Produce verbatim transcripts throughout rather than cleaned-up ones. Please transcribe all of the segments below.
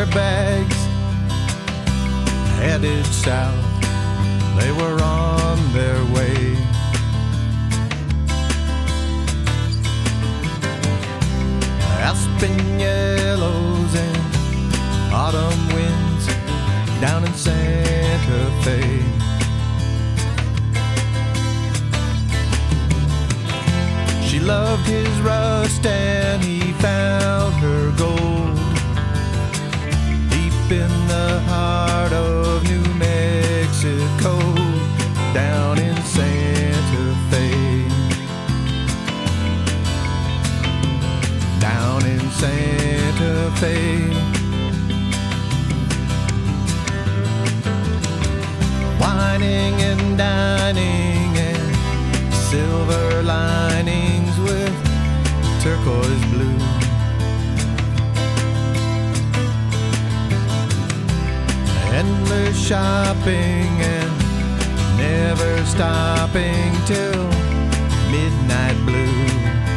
their bags, headed south. They were on their way. Aspen yellows and autumn winds down in Santa Fe. She loved his rust and he found her gold deep in the heart of New Mexico, down in Santa Fe. Down in Santa Fe. Wining and dining and silver linings with turquoise blue. Endless shopping and never stopping till midnight blue.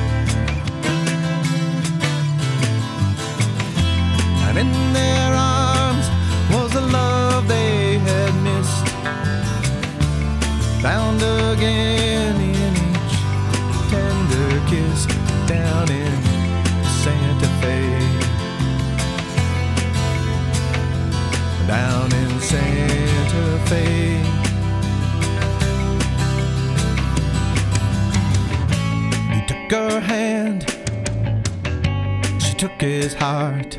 And in their arms was the love they had missed, found again in each tender kiss, down in Santa Fe. Down in Santa Fe. He took her hand, she took his heart.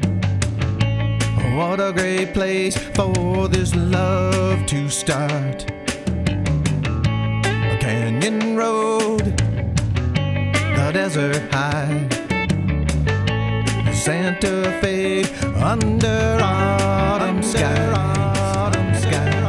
What a great place for this love to start. A canyon road, the desert high, Santa Fe under autumn skies. Autumn skies.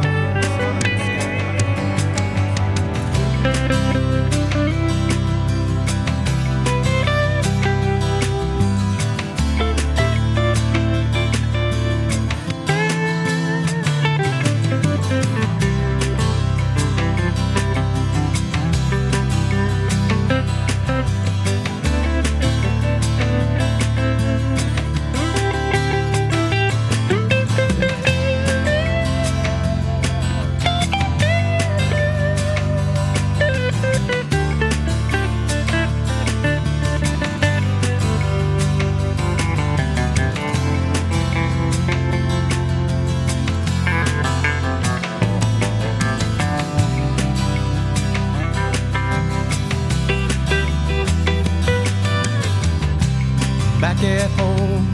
Back at home,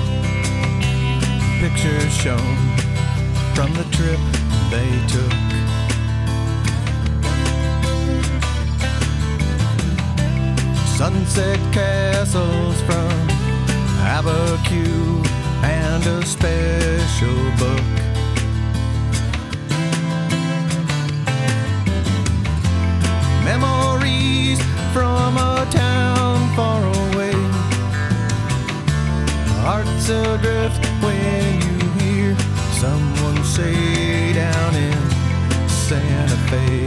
pictures shown from the trip they took. Sunset castles from Abiquiu and a special book. Memories from a town far away. Hearts adrift when you hear someone say down in Santa Fe.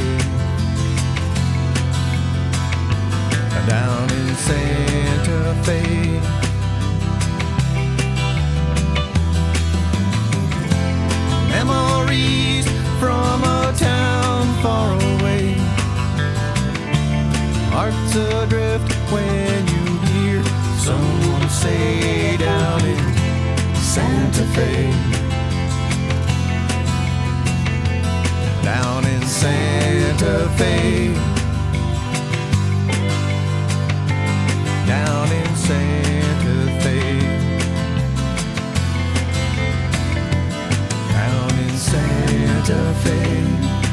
Down in Santa Fe. Memories from a town far away. Hearts adrift when you hear someone say down in Santa Fe. Down in Santa Fe. Down in Santa Fe. Down in Santa Fe.